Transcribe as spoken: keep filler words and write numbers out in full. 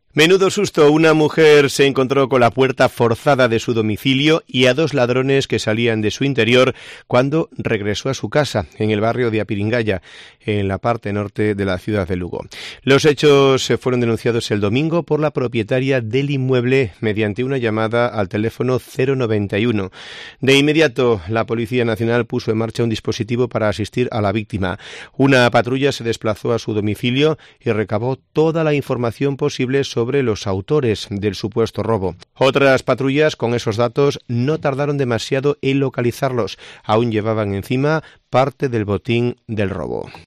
Menudo susto, una mujer se encontró con la puerta forzada de su domicilio y a dos ladrones que salían de su interior cuando regresó a su casa en el barrio de Apiringaya, en la parte norte de la ciudad de Lugo. Los hechos se fueron denunciados el domingo por la propietaria del inmueble mediante una llamada al teléfono cero noventa y uno. De inmediato, la Policía Nacional puso en marcha un dispositivo para asistir a la víctima. Una patrulla se desplazó a su domicilio y recabó toda la información posible sobre sobre los autores del supuesto robo. Otras patrullas con esos datos no tardaron demasiado en localizarlos. Aún llevaban encima parte del botín del robo.